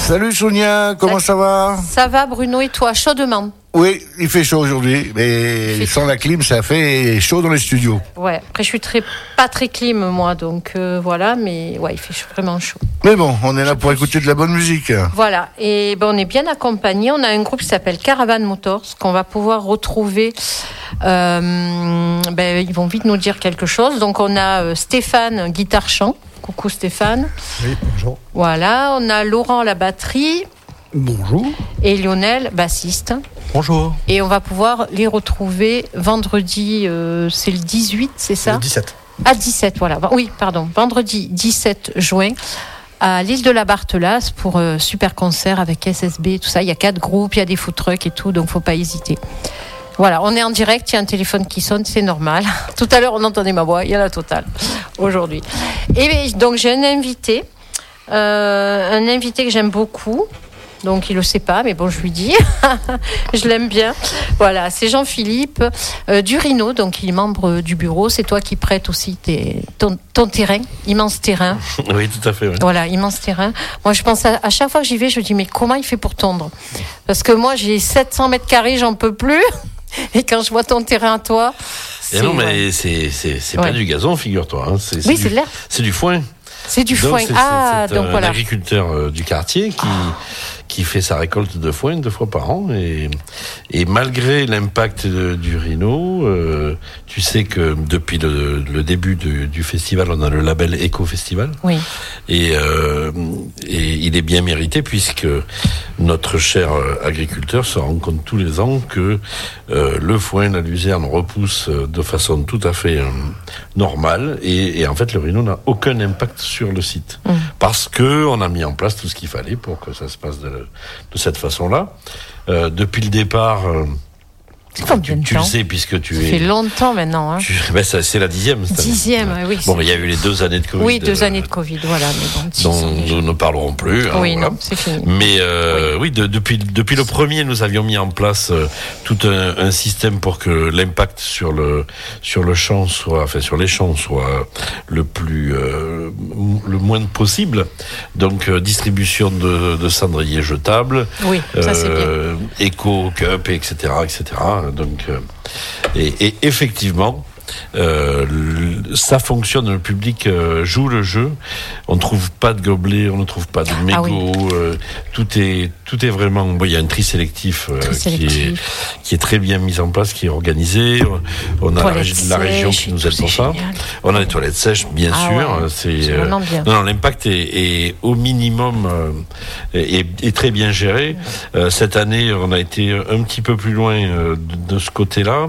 Salut Sonia, comment ça va ? Ça va Bruno et toi, chaudement? Oui, il fait chaud aujourd'hui, mais sans la clim, ça fait chaud dans les studios. Ouais, après je suis pas très clim moi, donc voilà, mais ouais, il fait vraiment chaud. Mais bon, on est là pour écouter de la bonne musique. Voilà, et on est bien accompagnés. On a un groupe qui s'appelle Caravan Motors, qu'on va pouvoir retrouver. Ils vont vite nous dire quelque chose. Donc on a Stéphane, guitare-chant. Coucou Stéphane. Oui, bonjour. Voilà, on a Laurent à la batterie. Bonjour. Et Lionel, bassiste. Bonjour. Et on va pouvoir les retrouver vendredi, c'est le 18, c'est ça ? Le 17. À 17, voilà. Oui, pardon. Vendredi 17 juin, à l'île de la Barthelasse pour super concert avec SSB, tout ça. Il y a 4 groupes, il y a des food trucks et tout, donc faut pas hésiter. Voilà, on est en direct, il y a un téléphone qui sonne, c'est normal. Tout à l'heure, on entendait ma voix, il y a la totale aujourd'hui. Et donc, j'ai un invité que j'aime beaucoup. Donc, il le sait pas, mais bon, je lui dis. Je l'aime bien. Voilà, c'est Jean-Philippe Durino, donc il est membre du bureau. C'est toi qui prêtes aussi ton terrain, immense terrain. Oui, tout à fait. Oui. Voilà, immense terrain. Moi, je pense à chaque fois que j'y vais, je me dis, mais comment il fait pour tondre ? Parce que moi, j'ai 700 mètres carrés, j'en peux plus. Et quand je vois ton terrain à toi, non, mais c'est pas du gazon, figure-toi. Hein. C'est de l'herbe. C'est du foin. C'est du foin. C'est un agriculteur du quartier qui fait sa récolte de foin 2 fois par an et malgré l'impact du Rhino, tu sais que depuis le début du festival, on a le label Éco-Festival. Oui. Et il est bien mérité puisque notre cher agriculteur se rend compte tous les ans que le foin, la luzerne repousse de façon tout à fait normale et en fait le Rhino n'a aucun impact sur le site parce que on a mis en place tout ce qu'il fallait pour que ça se passe de cette façon-là. Depuis le départ, tu le sais puisque tu es... Ça fait longtemps maintenant. Hein. C'est la 10e. 10e, oui. Bon, il y a eu les 2 années de Covid. Oui, 2 années de Covid, voilà. Mais bon, dont nous ne parlerons plus. Oui, voilà. non, c'est fini. Mais depuis le premier, nous avions mis en place tout un système pour que l'impact sur les champs soit le moins possible. Donc distribution de cendriers jetables. Oui, ça c'est bien. Éco, cup, etc., etc. Donc, et effectivement, ça fonctionne, le public joue le jeu. On ne trouve pas de gobelets, on ne trouve pas de mégots. Tout est vraiment. Bon, il y a un tri sélectif, qui est très bien mis en place, qui est organisé. On a la région qui nous aide pour ça. Génial. On a les toilettes sèches, bien sûr. Ouais, c'est non, l'impact est au minimum est très bien géré. Cette année, on a été un petit peu plus loin de ce côté-là.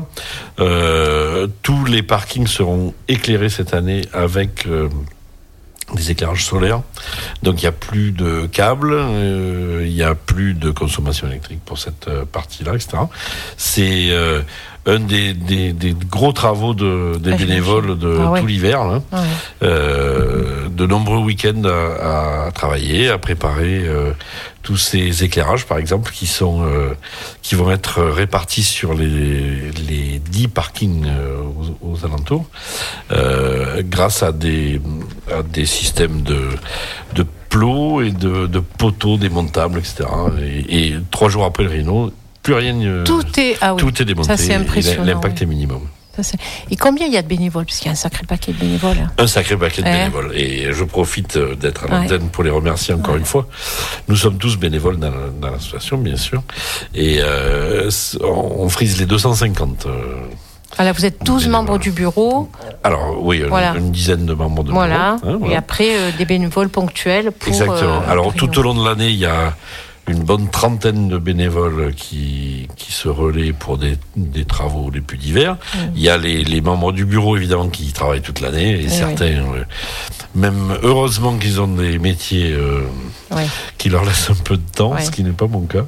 Tous les parkings seront éclairés cette année avec des éclairages solaires. Donc il n'y a plus de câbles, il n'y a plus de consommation électrique pour cette partie-là, etc. C'est un des gros travaux des bénévoles tout l'hiver. Là. De nombreux week-ends à travailler, à préparer tous ces éclairages, par exemple, qui vont être répartis sur les 10 parkings aux alentours, grâce à des systèmes de plots et de poteaux démontables, etc. Et 3 jours après le Rhino, plus rien. Tout est démonté. Ça, c'est impressionnant. L'impact est minimum. Et combien il y a de bénévoles ? Parce qu'il y a un sacré paquet de bénévoles. Un sacré paquet de bénévoles. Et je profite d'être à l'antenne pour les remercier encore une fois. Nous sommes tous bénévoles dans l'association, bien sûr. Et on frise les 250. Alors, vous êtes 12 membres du bureau. Alors, oui, une dizaine de membres de bureau. Voilà. Et après, des bénévoles ponctuels pour... Exactement. Alors, tout au long de l'année, il y a une bonne trentaine de bénévoles qui se relaient pour des travaux les plus divers. Il y a les membres du bureau, évidemment, qui travaillent toute l'année, et certains, même heureusement qu'ils ont des métiers qui leur laissent un peu de temps, ce qui n'est pas mon cas,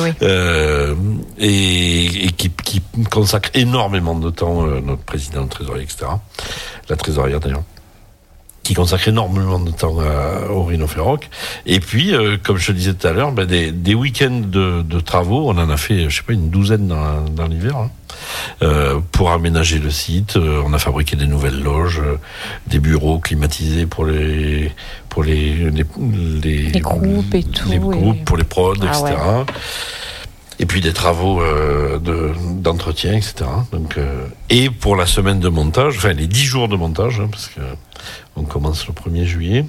et qui consacrent énormément de temps, notre président, le trésorier, etc. La trésorière, d'ailleurs. qui consacre énormément de temps au Rhinophéroc. Et puis, comme je te disais tout à l'heure, des week-ends de travaux, on en a fait, je sais pas, une douzaine dans l'hiver, pour aménager le site. On a fabriqué des nouvelles loges, des bureaux climatisés pour les groupes et tout. Les groupes, pour les prods, etc. Ouais. Et puis des travaux d'entretien, etc. Donc, et pour la semaine de montage, enfin les 10 jours de montage, parce que on commence le 1er juillet.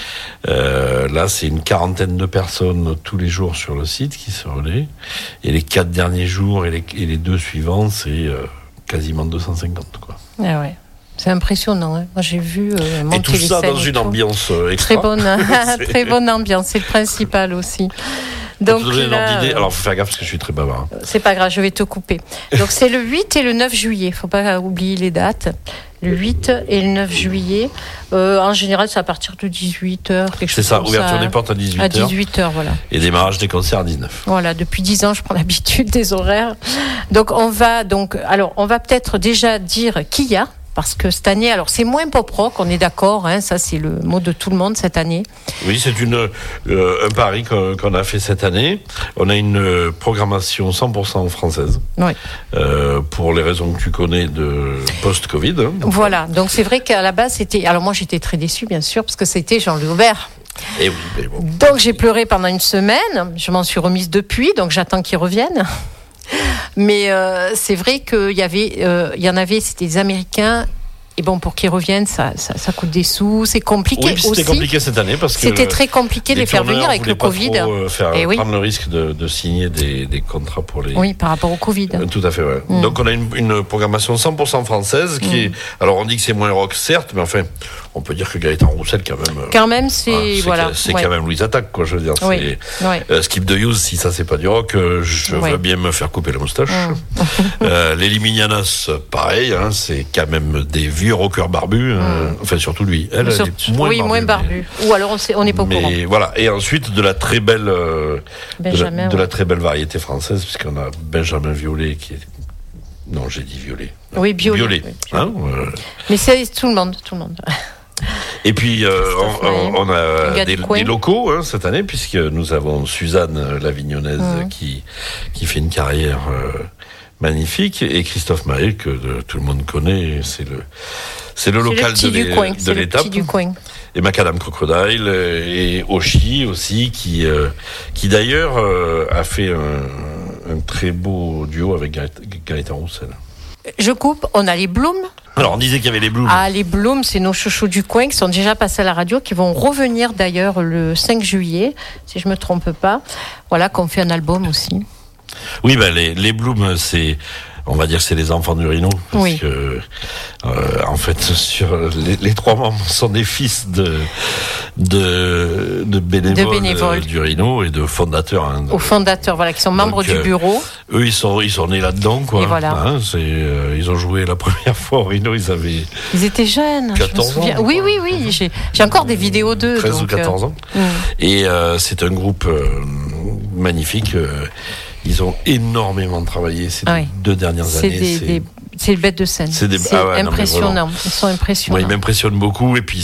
Là, c'est une quarantaine de personnes tous les jours sur le site qui se relaient. Et les 4 derniers jours et les 2 suivants, c'est quasiment 250, quoi. Ah ouais. C'est impressionnant. Hein. Moi, j'ai vu monter et tout les ça scènes dans une ambiance extra. Très bonne ambiance. C'est le principal aussi. Donc là, alors, faut faire gaffe parce que je suis très bavard. C'est pas grave, je vais te couper. Donc, c'est le 8 et le 9 juillet. Faut pas oublier les dates. Le 8 et le 9 juillet. En général, c'est à partir de 18h. C'est ça, ouverture des portes à 18h. À 18h, voilà. Et démarrage des concerts à 19h. Voilà, depuis 10 ans, je prends l'habitude des horaires. Donc, on va peut-être déjà dire qui y a. Parce que cette année, alors c'est moins pop-rock, on est d'accord, hein, ça c'est le mot de tout le monde cette année. Oui, c'est un pari qu'on a fait cette année. On a une programmation 100% française, oui. Pour les raisons que tu connais de post-Covid. Hein. Voilà, donc c'est vrai qu'à la base c'était... Alors moi j'étais très déçue bien sûr, parce que c'était Jean-Louis Aubert. Et oui, mais bon. Donc j'ai pleuré pendant une semaine, je m'en suis remise depuis, donc j'attends qu'il revienne. Mais c'est vrai qu'il y en avait, c'était des Américains. Et bon, pour qu'ils reviennent, ça coûte des sous, c'est compliqué aussi. Oui, c'était compliqué cette année parce que c'était très compliqué de les faire venir avec le Covid. Prendre le risque de signer des contrats pour les. Oui, par rapport au Covid. Tout à fait, ouais. Donc on a une programmation 100% française qui est. Alors on dit que c'est moins rock, certes, mais enfin, on peut dire que Gaëtan Roussel quand même. Quand même, c'est voilà. C'est quand même Louise Attaque, quoi. Je veux dire. Oui. Skip the Use, si ça c'est pas du rock, je veux bien me faire couper la moustache. Les Liminianas, pareil, hein, c'est quand même des vieux rockers barbus, enfin surtout lui. Elle est moins barbue. Ou alors on n'est pas au courant. Voilà. Et ensuite de la très belle, de la très belle variété française, puisqu'on a Benjamin Violet qui est. Non, j'ai dit Violet. Oui, Violet. Hein, mais c'est tout le monde. Et puis on a des locaux cette année, puisque nous avons Suzanne Lavignonnaise qui fait une carrière magnifique, et Christophe Mahé que tout le monde connaît, c'est le local de l'étape, et Macadam Crocodile et Oshi aussi qui d'ailleurs a fait un très beau duo avec Gaëtan Roussel. Je coupe, on a les Blooms. Alors on disait qu'il y avait les Blooms. Ah, les Blooms, c'est nos chouchous du coin qui sont déjà passés à la radio, qui vont revenir d'ailleurs le 5 juillet, si je me trompe pas. Voilà, qu'on fait un album aussi. Oui, les Blooms, on va dire, c'est les enfants du Rhino, parce que en fait, sur les 3 membres sont des fils de bénévoles du Rhino et de fondateurs. Hein, aux fondateurs, voilà, qui sont membres du bureau. Eux, ils sont nés là-dedans, quoi. Et voilà. Hein, ils ont joué la première fois au Rhino, ils étaient jeunes. 14 ans. Oui. J'ai encore des vidéos d'eux. 13 ou 14 ans. Et c'est un groupe magnifique. Ils ont énormément travaillé ces 2 dernières années. C'est des bêtes de scène. C'est impressionnant. Ils sont impressionnants. Ils m'impressionnent beaucoup, et puis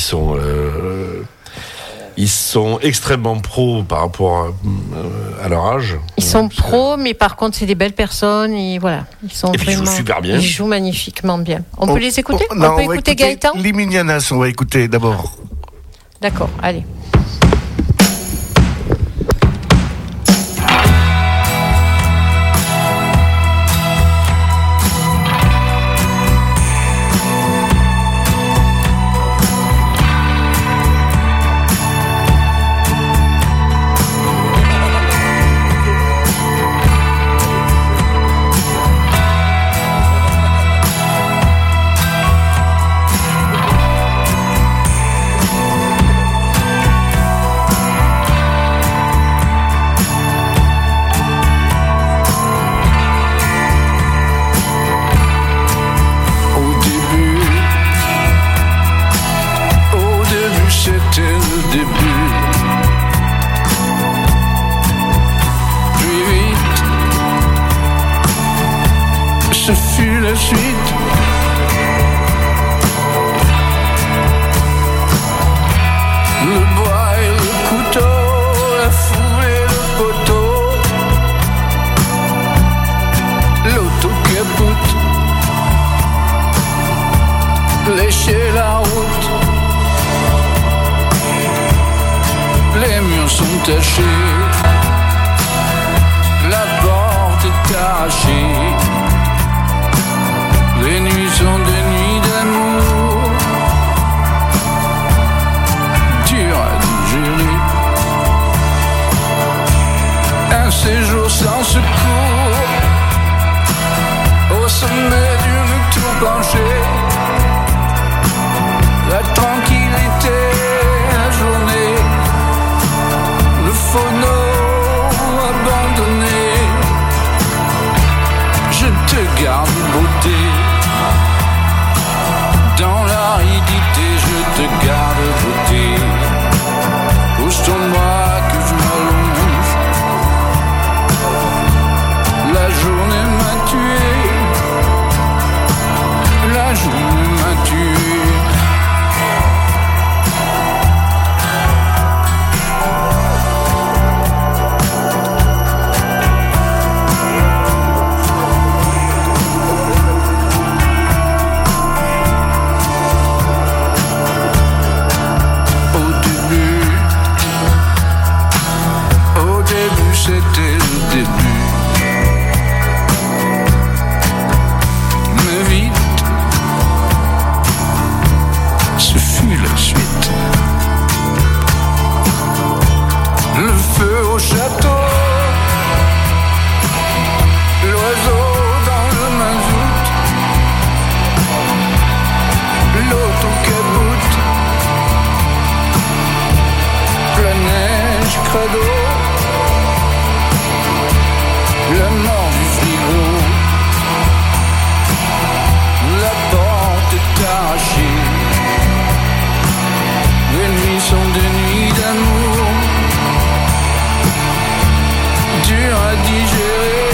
ils sont extrêmement pros par rapport à leur âge. Ils sont pros, mais par contre, c'est des belles personnes. Et voilà, ils jouent super bien. Ils jouent magnifiquement bien. On peut les écouter? On peut écouter Gaëtan? Les Liminianas, on va écouter d'abord. D'accord, allez. lécher la route. Les murs sont tachés, la porte est arrachée. Les nuits sont des nuits d'amour, dures à digérer. Un séjour sans secours, au sommet d'une tour penchée. La tranquillité, la journée, le phono abandonné. Je te garde beauté, dans l'aridité, je te garde beauté. Pousse-toi-moi que je m'allonge. La journée m'a tué, la journée m'a tué. C'était le début, mais vite, ce fut la suite. Le feu au château, l'oiseau dans le mazout, l'auto-capoute, la neige credo. La mort du frigo, la porte est arrachée. Les nuits sont des nuits d'amour, dures à digérer.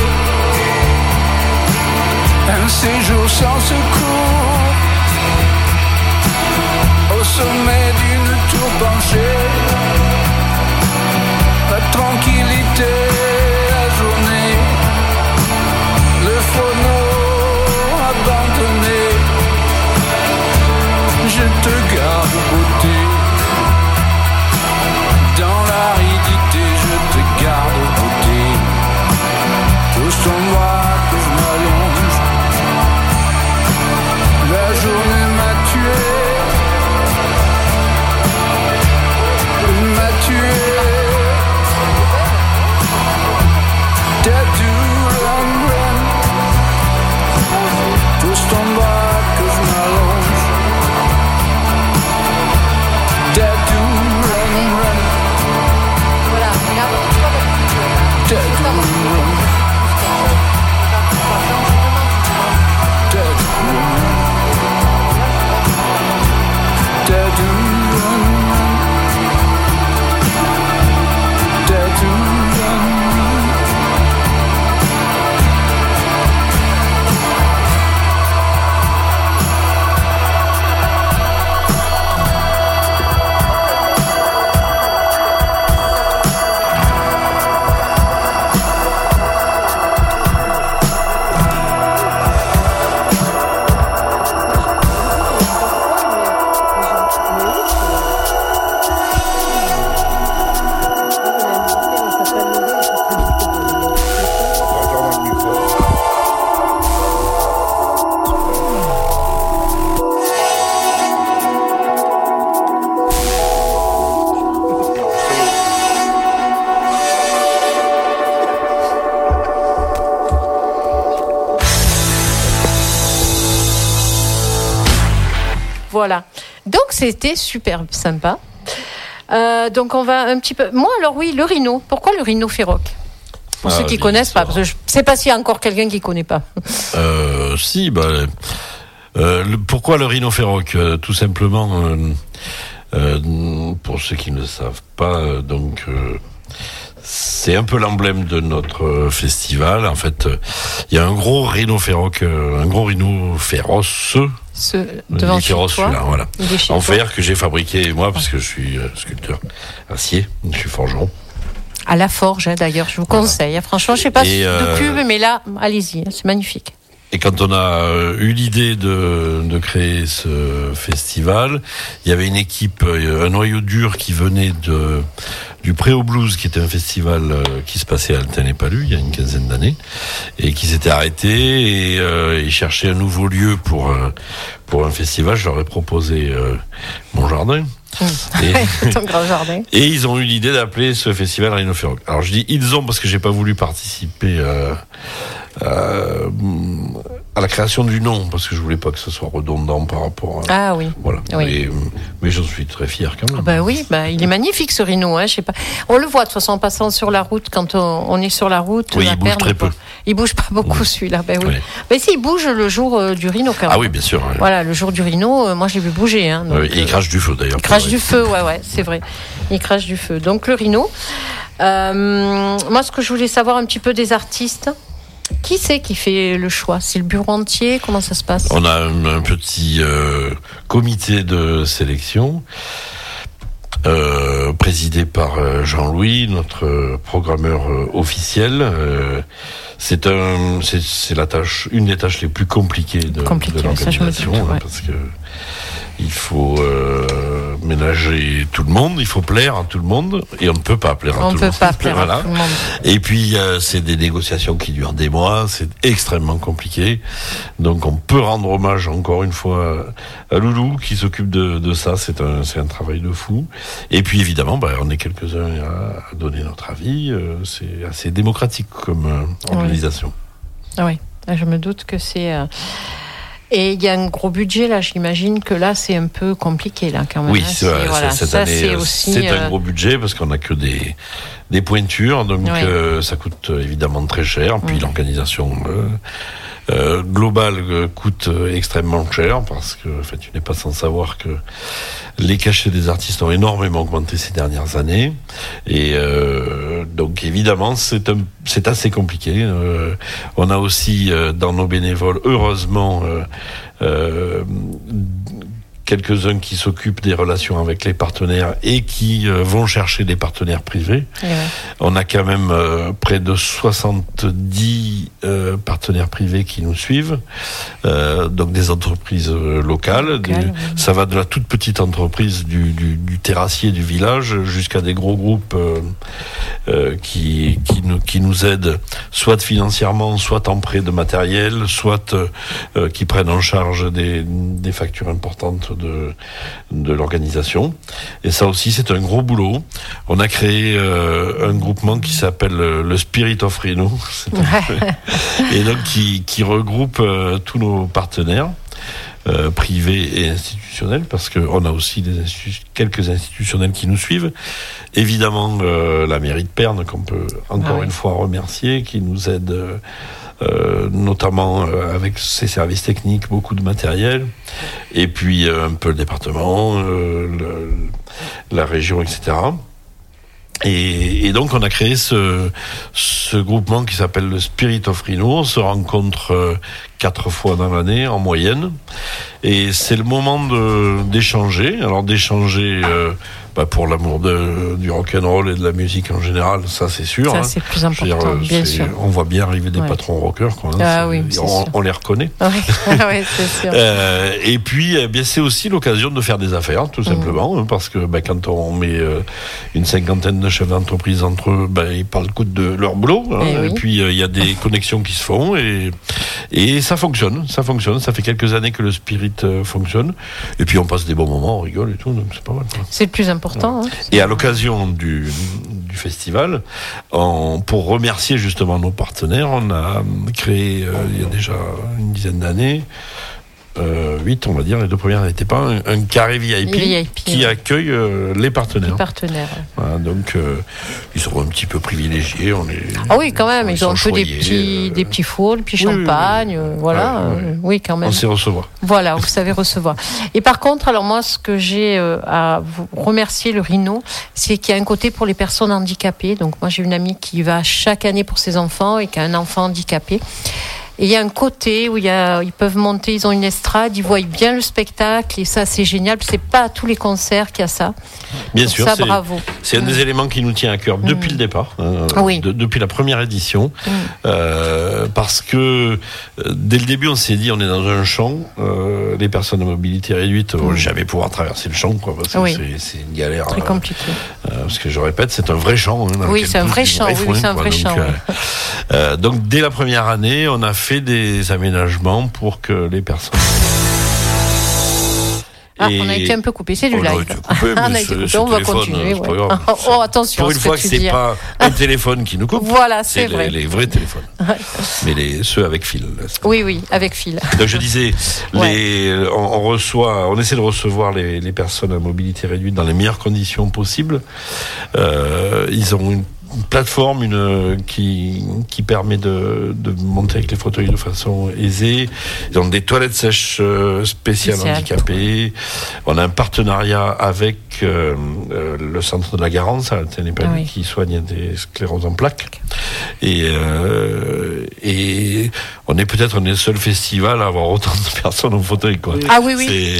Un séjour sans secours, au sommet d'une tour penchée. La tranquillité, la journée, le phono abandonné. Je te garde beauté, dans l'aridité, je te garde beauté. Pousse-toi-moi que je m'allonge. La journée m'a tué, m'a tué. Pousse-toi-moi que je m'allonge. Tattoo, run, run. Voilà, et là, Tattoo, run. Tattoo, run. Tattoo, run. Tattoo, run. Voilà. Donc c'était super sympa. Donc on va un petit peu. Moi alors oui, le rhino. Pourquoi le rhino féroc? Pour ceux qui connaissent pas, parce que je sais pas s'il y a encore quelqu'un qui connaît pas. Si, pourquoi le rhino féroc? Tout simplement, pour ceux qui ne le savent pas, c'est un peu l'emblème de notre festival. En fait, il y a un gros rhino féroc, un gros rhino féroce. Devant chez toi, celui-là, voilà. En fer que j'ai fabriqué moi, parce que je suis sculpteur acier, je suis forgeron. À la forge, d'ailleurs, je vous conseille. Franchement, je sais pas de pub, mais là, allez-y, c'est magnifique. Et quand on a eu l'idée de créer ce festival, il y avait une équipe, un noyau dur qui venait du Préau Blues, qui était un festival qui se passait à Altin-les-Palus il y a une quinzaine d'années, et qui s'était arrêté, et ils cherchaient un nouveau lieu pour un festival. Je leur ai proposé mon jardin. Ton grand jardin. Et ils ont eu l'idée d'appeler ce festival Rhinophérog. Alors je dis ils ont parce que j'ai pas voulu participer à la création du nom, parce que je voulais pas que ce soit redondant par rapport à... Ah oui. Voilà. Oui. Mais j'en suis très fier quand même. Bah oui, il est magnifique ce rhino, je sais pas. On le voit de toute façon en passant sur la route, quand on est sur la route. Oui, il bouge très peu. Il bouge pas beaucoup celui-là, oui. Oui. Mais si, il bouge le jour du rhino quand même. Ah oui, bien sûr. Voilà, le jour du rhino, moi je l'ai vu bouger. Donc, et il crache du feu d'ailleurs. Il crache du feu, ouais, c'est vrai. Il crache du feu. Donc le rhino. Moi, ce que je voulais savoir un petit peu des artistes. Qui c'est qui fait le choix? C'est le bureau entier? Comment ça se passe? On a un petit comité de sélection présidé par Jean-Louis, notre programmeur officiel. C'est une des tâches les plus compliquées de l'organisation, parce que il faut ménager tout le monde, il faut plaire à tout le monde, et on ne peut pas plaire à tout le monde. On ne peut pas plaire à tout le monde. Et puis, c'est des négociations qui durent des mois, c'est extrêmement compliqué. Donc, on peut rendre hommage encore une fois à Loulou qui s'occupe de ça, c'est un travail de fou. Et puis, évidemment, on est quelques-uns à donner notre avis, c'est assez démocratique comme organisation. Oui, je me doute que c'est... Et il y a un gros budget là, j'imagine que là c'est un peu compliqué là quand même. Oui, cette année c'est un gros budget parce qu'on n'a que des pointures, donc ça coûte évidemment très cher. Puis l'organisation globale coûte extrêmement cher parce que tu n'es pas sans savoir que les cachets des artistes ont énormément augmenté ces dernières années, et donc évidemment c'est assez compliqué. On a aussi dans nos bénévoles, heureusement, quelques-uns qui s'occupent des relations avec les partenaires et qui vont chercher des partenaires privés. On a quand même près de 70 partenaires privés qui nous suivent, donc des entreprises locales. Ça va de la toute petite entreprise du terrassier du village jusqu'à des gros groupes qui nous aident, soit financièrement, soit en prêt de matériel, soit qui prennent en charge des factures importantes de l'organisation. Et ça aussi, c'est un gros boulot. On a créé un groupement qui s'appelle le Spirit of Rhino, et donc qui regroupe tous nos partenaires privés et institutionnels, parce qu'on a aussi quelques institutionnels qui nous suivent. Évidemment, la mairie de Pernes, qu'on peut encore une fois remercier, qui nous aide notamment avec ses services techniques, beaucoup de matériel, et puis un peu le département, la région, etc. Et donc on a créé ce groupement qui s'appelle le Spirit of Rhino. On se rencontre 4 fois dans l'année en moyenne, et c'est le moment d'échanger. Alors d'échanger pour l'amour du rock'n'roll et de la musique en général, ça c'est sûr. Ça c'est le plus important, bien sûr. On voit bien arriver des patrons rockers, quoi. On les reconnaît. Oui, c'est sûr. Et puis, c'est aussi l'occasion de faire des affaires, tout simplement, parce que quand on met une cinquantaine de chefs d'entreprise entre eux, ils parlent de leur boulot, et puis il y a des connexions qui se font, et ça fonctionne. Ça fait quelques années que le Spirit fonctionne, et puis on passe des bons moments, on rigole et tout, donc c'est pas mal, quoi. C'est le plus important. Et à l'occasion du festival, pour remercier justement nos partenaires, on a créé il y a déjà une dizaine d'années, 8 on va dire, les 2 premières n'étaient pas, un carré VIP qui accueille les partenaires. Voilà, donc ils seront un petit peu privilégiés. Oui, quand même, ils ont un peu des petits fours, des petits champagnes, voilà. Oui, quand même. On sait recevoir. Voilà, vous savez recevoir. Et par contre, alors moi, ce que j'ai à vous remercier le Rhino, c'est qu'il y a un côté pour les personnes handicapées. Donc moi, j'ai une amie qui va chaque année pour ses enfants et qui a un enfant handicapé. Et il y a un côté où ils peuvent monter, ils ont une estrade, ils voient bien le spectacle et ça c'est génial. C'est pas à tous les concerts qu'il y a ça. Bien donc sûr, ça, bravo. C'est un des éléments qui nous tient à cœur depuis le départ, depuis la première édition, parce que dès le début on s'est dit on est dans un champ, les personnes à mobilité réduite vont jamais pouvoir traverser le champ, quoi, parce que c'est une galère. Très compliqué. Parce que je répète, c'est un vrai champ. C'est un vrai champ. Donc dès la première année, on a fait des aménagements pour que les personnes. On a été un peu coupé, c'est du live. On va continuer. Oh, attention. Pour une fois que c'est pas un téléphone qui nous coupe. Voilà, c'est vrai. Les vrais téléphones. Mais ceux avec fil. Oui, avec fil. Donc je disais, on essaie de recevoir les personnes à mobilité réduite dans les meilleures conditions possibles. Ils ont une plateforme qui permet de monter avec les fauteuils de façon aisée. Ils ont des toilettes sèches spéciales handicapées. On a un partenariat avec le centre de la Garance à Ténépalus qui soigne des scléroses en plaques. Et on est peut-être le seul festival à avoir autant de personnes en fauteuil, quoi. Ah oui. Oui,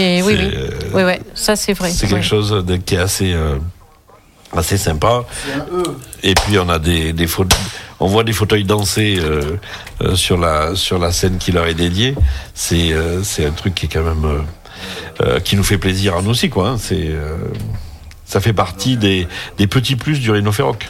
ça c'est vrai. C'est quelque chose qui est assez sympa. Et puis on a on voit des fauteuils danser sur la scène qui leur est dédiée. C'est un truc qui est quand même qui nous fait plaisir à nous aussi, quoi. Ça fait partie des petits plus du Rhino Rock.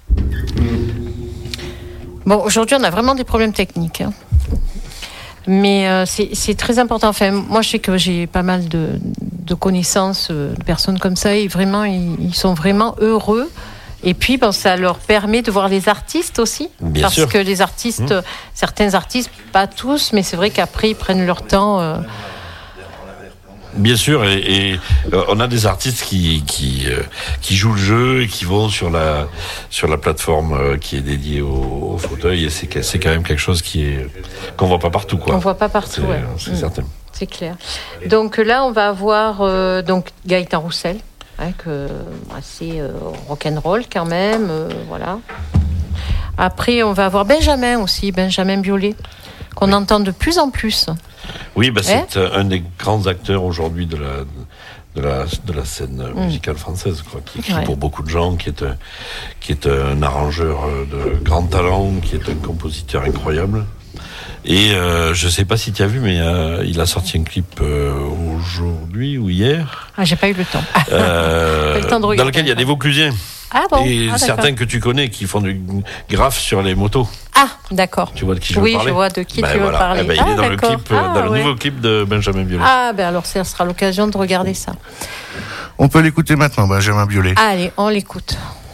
Bon, aujourd'hui on a vraiment des problèmes techniques. Mais c'est très important. Enfin, moi, je sais que j'ai pas mal de connaissances de personnes comme ça et vraiment, ils sont vraiment heureux. Et puis, ça leur permet de voir les artistes aussi. Bien sûr. Parce que les artistes, certains artistes, pas tous, mais c'est vrai qu'après, ils prennent leur temps. Bien sûr, et on a des artistes qui jouent le jeu et qui vont sur la plateforme qui est dédiée au fauteuil, et c'est quand même quelque chose qu'on voit pas partout, quoi. On voit pas partout, c'est certain. C'est clair. Donc là, on va avoir Gaëtan Roussel, assez rock'n'roll quand même, voilà. Après, on va avoir Benjamin Biolay, qu'on entend de plus en plus. Oui, c'est un des grands acteurs aujourd'hui de la scène musicale française, quoi, qui écrit pour beaucoup de gens, qui est un arrangeur de grand talent, qui est un compositeur incroyable. Et je sais pas si tu as vu, mais il a sorti un clip aujourd'hui ou hier. Ah, j'ai pas eu le temps. Le temps de regarder, dans lequel il y a des Vauclusiens. Ah bon. Et certains que tu connais qui font du graphe sur les motos. Ah, d'accord. Tu vois de qui je veux parler? Oui, je vois de qui tu veux parler. Il est dans le clip, le nouveau clip de Benjamin Biolay. Ah, alors ça sera l'occasion de regarder ça. On peut l'écouter maintenant, Benjamin Biolay. Allez, on l'écoute.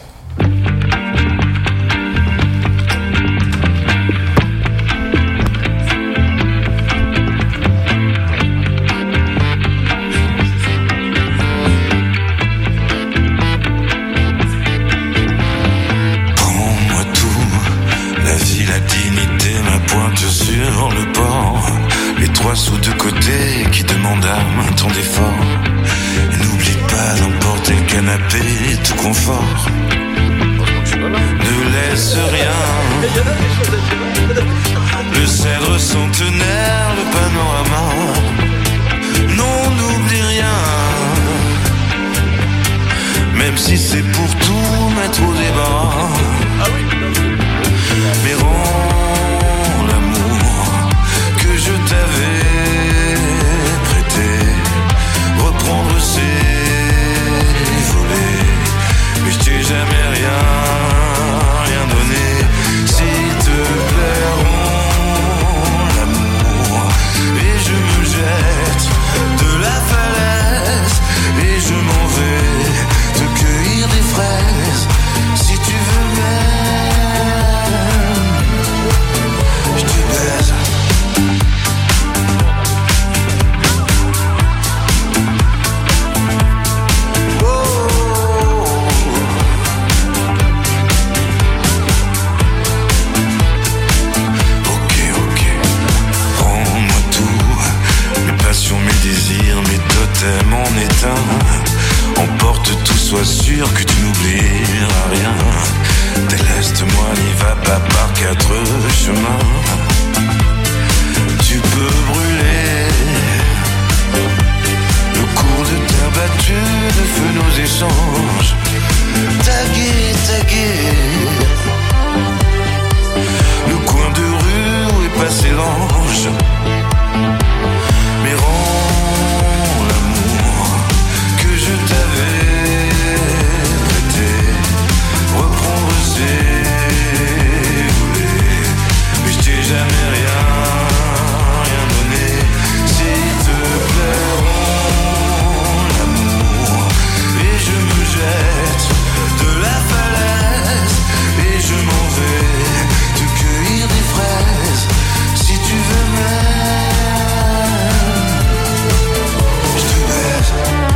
Sur le port, les 3 sous de côté qui demandent un temps d'effort. Et n'oublie pas d'emporter le canapé, tout confort. Ne laisse rien. Le cèdre centenaire, le panorama. Non, n'oublie rien. Même si c'est pour tout mettre au débat. Mais je t'avais prêté, reprendre ses volets, mais je t'ai jamais rien donné. S'il te plaît, rends l'amour, et je me jette de la falaise, et je m'en vais te cueillir des fraises, si tu veux même, je te baise. Mon état emporte tout, sois sûr que tu n'oublieras rien. Déleste-moi, n'y va pas par 4 chemins. Tu peux brûler le cours de terre battue de feu nos échanges. Taguer, le coin de rue où est passé l'ange. Mais rends l'amour que je t'avais prêté. Reprendre ses volets. Mais je t'ai jamais rien donné. S'il te plaît, rends l'amour. Et je me jette de la falaise. Et je m'en vais te cueillir des fraises. Si tu veux même, je te baise.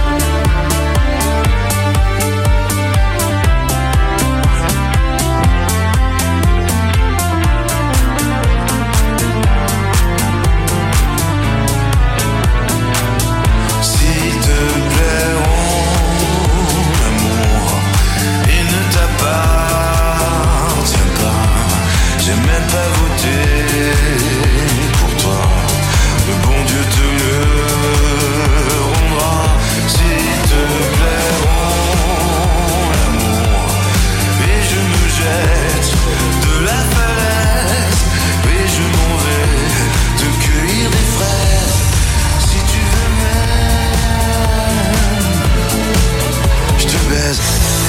S'il te plaît, rends l'amour. Il ne t'appartient pas. J'ai même pas voté pour toi. Le bon Dieu te le rendra. S'il te plaît, rends l'amour. Et je me jette de la falaise. Et je m'en vais te cueillir des fraises. Si tu veux même, je te baise.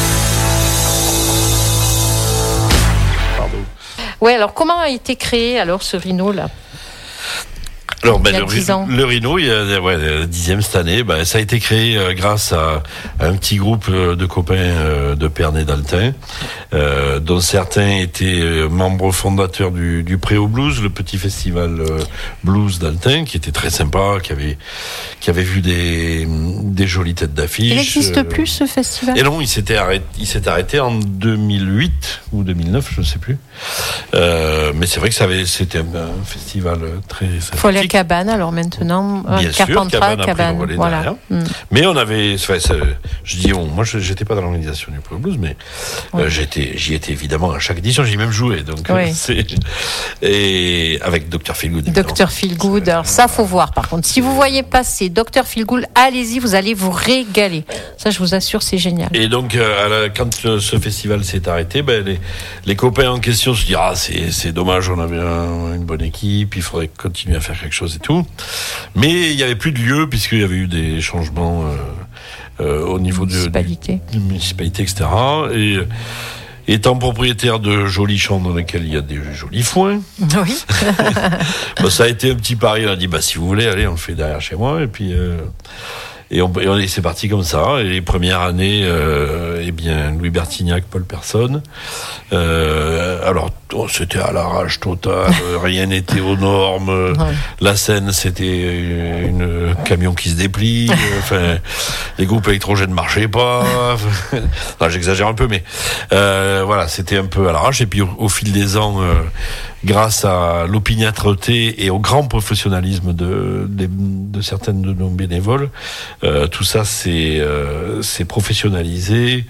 Ouais, alors comment a été créé alors ce Rhino là? Alors, Il y a 10 ans. le Rhino, il y a, la 10e cette année, ça a été créé grâce à un petit groupe de copains de Pernay d'Altin, dont certains étaient membres fondateurs du Préau Blues, le petit festival blues d'Altin, qui était très sympa, qui avait vu des jolies têtes d'affiche. Il n'existe plus ce festival? Et non, il s'est arrêté en 2008 ou 2009, je ne sais plus. Mais c'est vrai que c'était un festival très sympathique. Folie à Cabane, alors maintenant, Bien sûr, Carpentras, Cabane a pris le relais voilà. derrière. Mais on avait, moi j'étais pas dans l'organisation du Préau Blues, mais j'y étais évidemment à chaque édition, j'y ai même joué, donc Oui. et avec Dr Feelgood. évidemment. Dr Feelgood, alors ça faut voir par contre. Si vous voyez passer Dr Feelgood, allez-y, vous allez vous régaler. Ça je vous assure, c'est génial. Et donc, quand ce festival s'est arrêté, les copains en question se disent c'est dommage, on avait une bonne équipe, il faudrait continuer à faire quelque chose et tout. Mais il n'y avait plus de lieu puisqu'il y avait eu des changements au niveau de municipalité, etc. Et étant propriétaire de jolis champs dans lesquels il y a des jolis foins, Oui. ça a été un petit pari. On a dit si vous voulez, allez, on le fait derrière chez moi. Et puis et c'est parti comme ça. Et les premières années, Louis Bertignac, Paul Personne. Alors c'était à l'arrache totale, rien n'était aux normes. Ouais. La scène, c'était un camion qui se déplie. Les groupes électrogènes marchaient pas. Non, j'exagère un peu, mais voilà, c'était un peu à l'arrache. Et puis au fil des ans, grâce à l'opiniâtreté et au grand professionnalisme de certaines de nos bénévoles, tout ça s'est professionnalisé.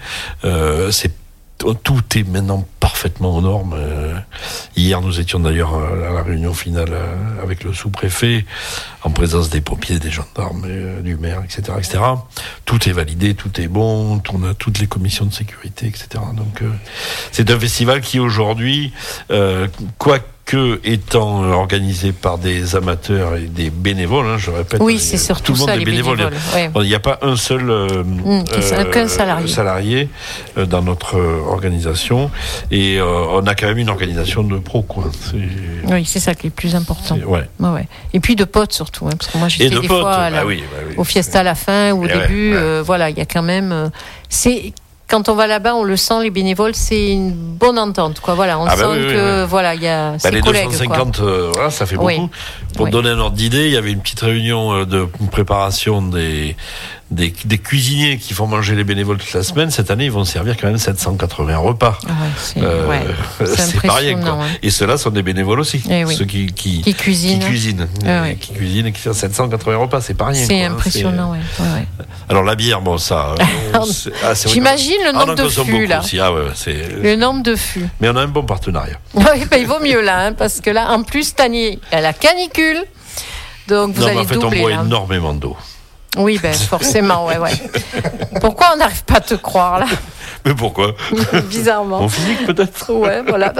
Tout est maintenant parfaitement aux normes. Hier, nous étions d'ailleurs à la réunion finale avec le sous-préfet, en présence des pompiers, des gendarmes, du maire, etc., etc. Tout est validé, tout est bon, on a toutes les commissions de sécurité, etc. Donc, c'est un festival qui aujourd'hui, quoique étant organisé par des amateurs et des bénévoles, je répète. Oui, c'est surtout tout le monde ça, est les bénévole. bénévoles. Il n'y a pas un seul qu'un salarié dans notre organisation, et on a quand même une organisation de pro, quoi. Oui, c'est ça qui est le plus important. Ouais. Ouais. Et puis de potes surtout, parce que moi j'étais des fois au Fiesta à la fin ou au début, voilà, il y a quand même. Quand on va là-bas, on le sent, les bénévoles, c'est une bonne entente, quoi. Voilà, on sent que voilà, il y a ses les collègues, 250, quoi. Ça fait beaucoup. Pour donner un ordre d'idée, il y avait une petite réunion de préparation des cuisiniers qui font manger les bénévoles toute la semaine, cette année, ils vont servir quand même 780 repas. C'est c'est pas rien, quoi. impressionnant, Et ceux-là sont des bénévoles aussi. Ceux qui cuisinent. Qui cuisinent et qui font 780 repas, c'est pas rien. C'est quoi. impressionnant, Alors la bière, bon, ça... J'imagine le nombre de fûts, là. Aussi. Le nombre de fûts. Mais on a un bon partenariat. Oui, il vaut mieux là, parce que là, en plus, cette année, il y a la canicule. Donc vous allez doubler. On boit énormément d'eau. Oui, forcément, ouais. Pourquoi on n'arrive pas à te croire, là? Mais pourquoi? Bizarrement. Mon physique, peut-être? Ouais, voilà.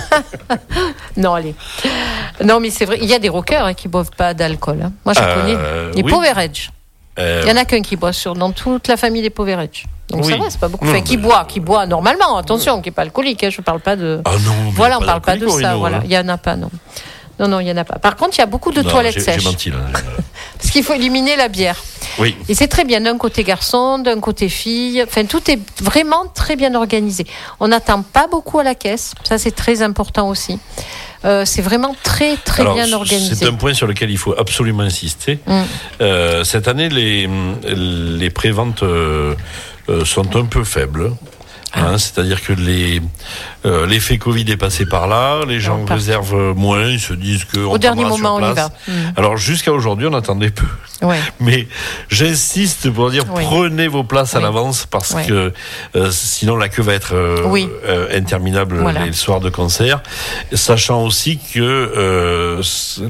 Non, allez. Non, mais c'est vrai, il y a des rockers qui boivent pas d'alcool. Hein. Moi, je connais. Les Powerage. Il y en a qu'un qui boit dans toute la famille des Powerage. Donc ça va, c'est pas beaucoup. Enfin, qui boit normalement, attention, qui n'est pas alcoolique. Hein, je parle pas de. Ah non, voilà, on parle pas de ça. Voilà, il y en a pas, non. Non, il n'y en a pas. Par contre, il y a beaucoup de toilettes sèches. J'ai menti, là. Parce qu'il faut éliminer la bière. Oui. Et c'est très bien, d'un côté garçon, d'un côté fille. Enfin, tout est vraiment très bien organisé. On n'attend pas beaucoup à la caisse. Ça, c'est très important aussi. C'est vraiment très, très bien organisé. C'est un point sur lequel il faut absolument insister. Cette année, les préventes sont un peu faibles. C'est-à-dire que l'effet Covid est passé par là, les gens réservent moins, ils se disent qu'au dernier moment on y va. Alors jusqu'à aujourd'hui on attendait peu. Ouais. Mais j'insiste pour dire prenez vos places à l'avance parce que sinon la queue va être interminable les soirs de concert, sachant aussi que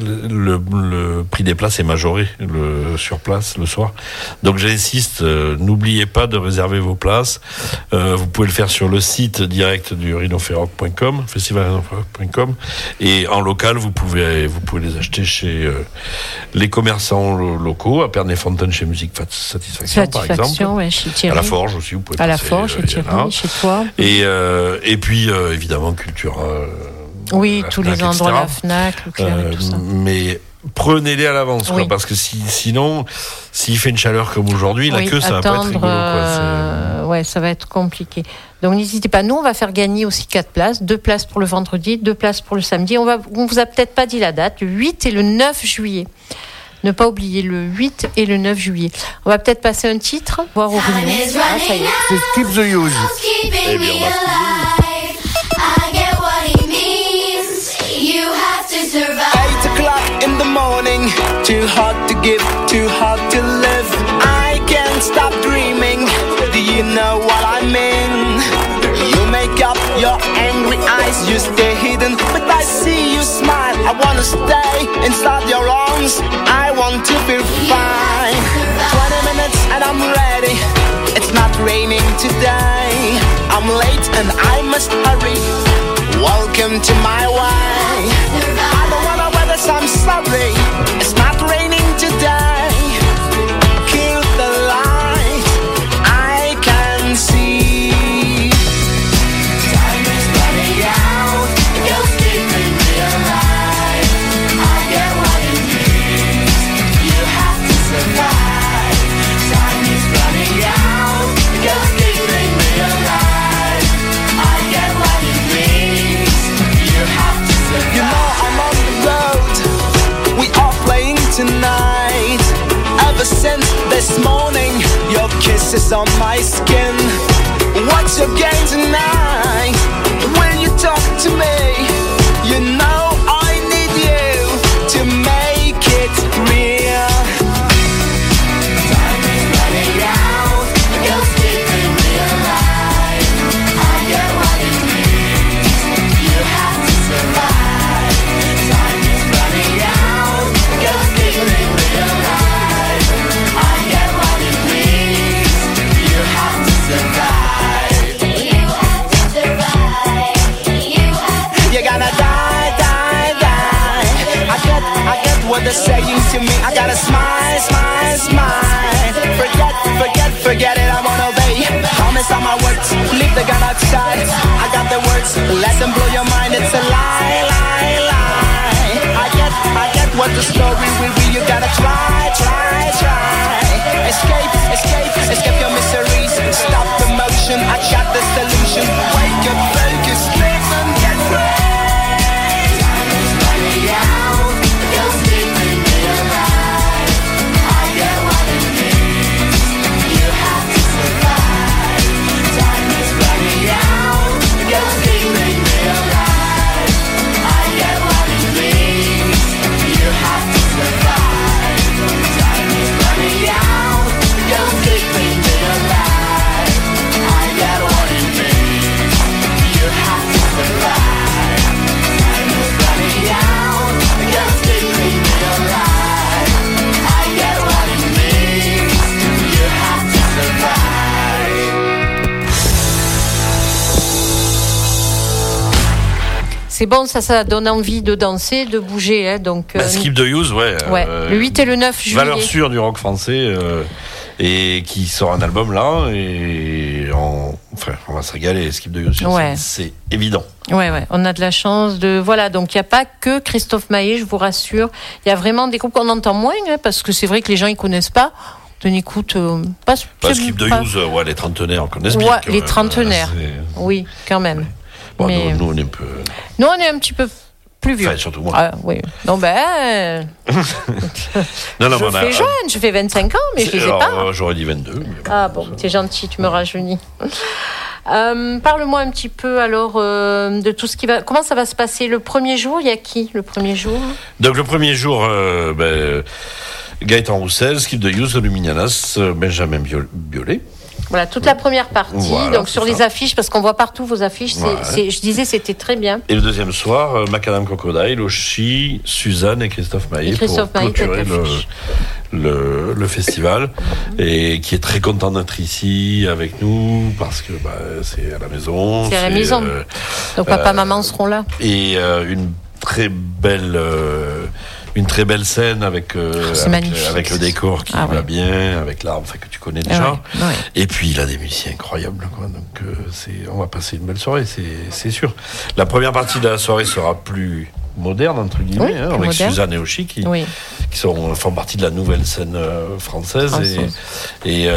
le prix des places est majoré sur place le soir. Donc j'insiste, n'oubliez pas de réserver vos places. Vous pouvez le faire sur le site direct du rhinoferroc.com, festivalrhinoferroc.com, et en local vous pouvez les acheter chez les commerçants locaux, à Pernay-Fontaine chez Musique Satisfaction par exemple, chez Thierry. À la Forge aussi vous pouvez à la Forge chez Thierry, chez toi, et puis évidemment Cultura, tous les endroits, la Fnac, Leclerc, tout ça. Mais prenez-les à l'avance, parce que sinon, s'il fait une chaleur comme aujourd'hui, la queue, ça va pas être rigolo. Ça va être compliqué. Donc n'hésitez pas. Nous, on va faire gagner aussi 4 places. 2 places pour le vendredi, 2 places pour le samedi. On vous a peut-être pas dit la date, le 8 et le 9 juillet. Ne pas oublier le 8 et le 9 juillet. On va peut-être passer un titre, voir au Rhino. Ça y est. C'est Keep the Use. Eh bien, on va in the morning, too hard to give, too hard to live. I can't stop dreaming. Do you know what I mean? You make up your angry eyes, you stay hidden, but I see you smile. I wanna stay inside your arms. I want to feel fine. 20 minutes and I'm ready. It's not raining today. I'm late and I must hurry. Welcome to my way. I don't wanna wear this, I'm sorry. It's not raining today. Kill the light, I can see. Time is running out, you're keeping me alive. I get what it means, you have to survive. Time is running out, you're keeping me alive. I get what it means, you have to survive. You know I'm on the road, we are playing tonight. Ever since this morning, your kiss is on my skin. What's your game tonight? Will you talk to me? You know I need you to make it real. Time is running out, you're keeping me alive. I get what it means, you have to survive. Time is running out, you're keeping me alive. I get what it means, you have to survive. You have to survive. You gotta die, die, die. I get what they're saying to me. I gotta smile, smile, smile. Forget it, I wanna obey. Promise on my words, leave the gun outside. I got the words, let them blow your mind. It's a lie, lie, lie. I get what the story will be. You gotta try, try, try. Escape your miseries. Stop the motion, I got the solution. Wake up, focus, live and get free. Time is running out, you're keeping me alive. I get what it means, c'est bon, ça donne envie de danser, de bouger. Hein, donc, Skip the Use, ouais. Le 8 et le 9 juillet. Valeur sûre du rock français, et qui sort un album là, et on va se régaler. Skip the Use sur scène, c'est évident. Ouais, on a de la chance de. Voilà, donc il n'y a pas que Christophe Maé, je vous rassure. Il y a vraiment des groupes qu'on entend moins, hein, parce que c'est vrai que les gens ne connaissent pas. On écoute pas Skip the Use, les trentenaires connaissent bien. Ouais, les trentenaires, oui, quand même. Bon, mais nous, on est un peu. Nous, on est un petit peu plus vieux. Enfin, surtout moi. Ah, oui. Non, je fais jeune, je fais 25 ans, mais je les ai pas. J'aurais dit 22. Mais bon, ah bon, t'es gentil, tu me rajeunis. Parle-moi un petit peu alors de tout ce qui va. Comment ça va se passer le premier jour? Il y a qui le premier jour? Donc le premier jour, Gaëtan Roussel, Skip the Use, Luminianas, Benjamin Biolay. Voilà, toute la première partie, voilà, donc sur les affiches, parce qu'on voit partout vos affiches, je disais c'était très bien. Et le deuxième soir, Macadam Crocodile, Oshi, Suzanne et Christophe Maé pour clôturer le festival, et qui est très content d'être ici avec nous, parce que c'est à la maison. C'est à la maison, donc papa, maman seront là. Et une très belle scène avec le décor qui va bien, avec l'arbre que tu connais déjà. Ouais. Et puis il a des musiciens incroyables, quoi. Donc on va passer une belle soirée, c'est sûr. La première partie de la soirée sera plus moderne entre guillemets, avec moderne. Suzanne et Oshi qui font partie de la nouvelle scène française. Et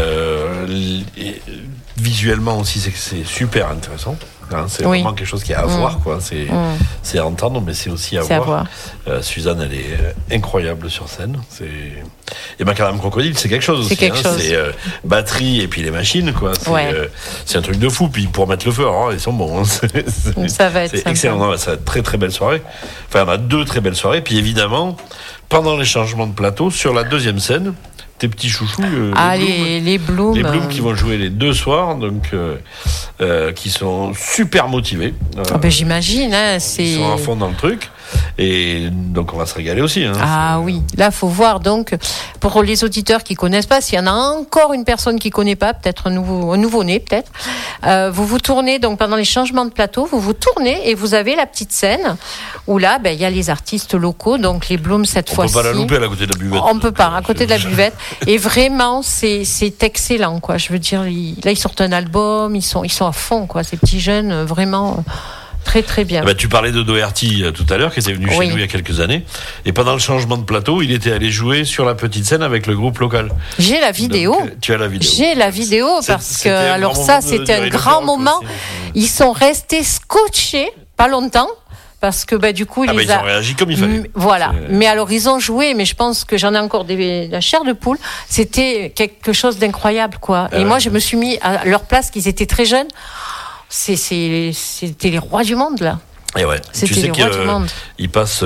visuellement aussi c'est super intéressant. C'est vraiment quelque chose qui est à voir, quoi. C'est à entendre, mais c'est aussi à voir. Suzanne, elle est incroyable sur scène. Et Macadam Crocodile, c'est quelque chose aussi. C'est batterie et puis les machines, quoi. C'est un truc de fou. Puis pour mettre le feu, ils sont bons. Ça va être excellent. Ça va être très très belle soirée. Enfin, on a 2 très belles soirées. Puis évidemment, pendant les changements de plateau, sur la deuxième scène, tes petits chouchous, les Blooms. Les Blooms qui vont jouer les 2 soirs, donc qui sont super motivés. J'imagine, ils sont à fond dans le truc. Et donc on va se régaler aussi. Oui, là faut voir. Donc pour les auditeurs qui connaissent pas, s'il y en a encore une personne qui connaît pas, peut-être un nouveau-né, peut-être. Vous vous tournez donc pendant les changements de plateau, vous vous tournez et vous avez la petite scène où là, il y a les artistes locaux, donc les Blooms cette fois-ci. On peut pas la louper à côté de la buvette. On peut pas, à côté de la buvette. Et vraiment, c'est excellent, quoi. Je veux dire, là ils sortent un album, ils sont à fond, quoi. Ces petits jeunes, vraiment. Très très bien. Tu parlais de Doherty tout à l'heure, qui était venu chez nous il y a quelques années. Et pendant le changement de plateau, il était allé jouer sur la petite scène avec le groupe local. J'ai la vidéo. Donc, tu as la vidéo. J'ai la vidéo parce que alors ça c'était un grand moment. Aussi. Ils sont restés scotchés pas longtemps. Parce que du coup, ils ont réagi comme il fallait. Voilà. Mais alors ils ont joué, mais je pense que j'en ai encore la chair de poule. C'était quelque chose d'incroyable, quoi. Et moi, je me suis mis à leur place, qu'ils étaient très jeunes. C'était les rois du monde, là. Et ouais. C'était les rois du monde. Ils passent